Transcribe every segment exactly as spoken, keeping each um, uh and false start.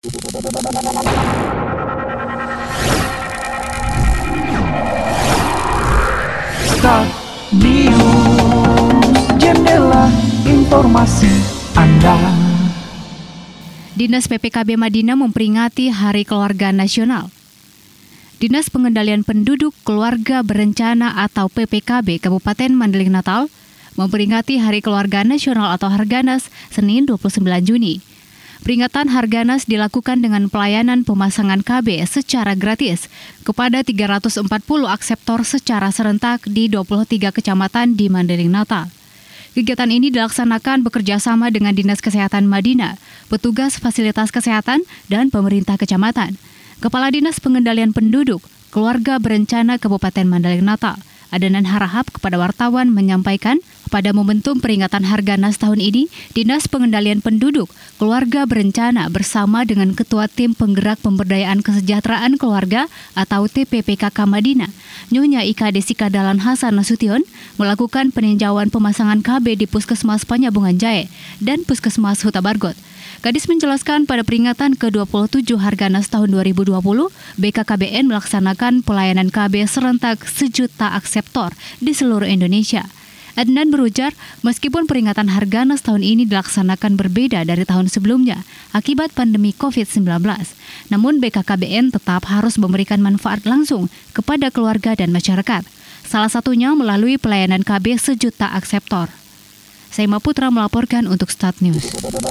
Start News, jendela informasi Anda. Dinas P P K B Madinah memperingati Hari Keluarga Nasional. Dinas Pengendalian Penduduk Keluarga Berencana atau P P K B Kabupaten Mandailing Natal memperingati Hari Keluarga Nasional atau Harganas Senin dua puluh sembilan Juni. Peringatan Harganas dilakukan dengan pelayanan pemasangan K B secara gratis kepada tiga ratus empat puluh akseptor secara serentak di dua puluh tiga kecamatan di Mandailing Natal. Kegiatan ini dilaksanakan bekerja sama dengan Dinas Kesehatan Madinah, petugas fasilitas kesehatan, dan pemerintah kecamatan. Kepala Dinas Pengendalian Penduduk Keluarga Berencana Kabupaten Mandailing Natal, Adnan Harahap, kepada wartawan menyampaikan, pada momentum peringatan Harganas tahun ini, Dinas Pengendalian Penduduk Keluarga Berencana bersama dengan Ketua Tim Penggerak Pemberdayaan Kesejahteraan Keluarga atau T P P K K Madinah, Nyonya Ika Desika Dahlan Hasan Nasution, melakukan peninjauan pemasangan K B di Puskesmas Panyabungan Jae dan Puskesmas Huta Bargot. Kadis menjelaskan pada peringatan ke dua puluh tujuh Harganas tahun dua ribu dua puluh, B K K B N melaksanakan pelayanan K B serentak sejuta akseptor di seluruh Indonesia. Adnan berujar, meskipun peringatan Harganas tahun ini dilaksanakan berbeda dari tahun sebelumnya akibat pandemi covid sembilan belas, namun B K K B N tetap harus memberikan manfaat langsung kepada keluarga dan masyarakat. Salah satunya melalui pelayanan K B sejuta akseptor. Saima Putra melaporkan untuk Start News.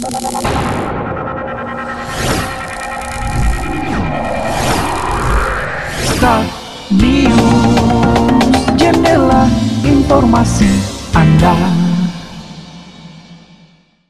Start News, jendela informasi Anda.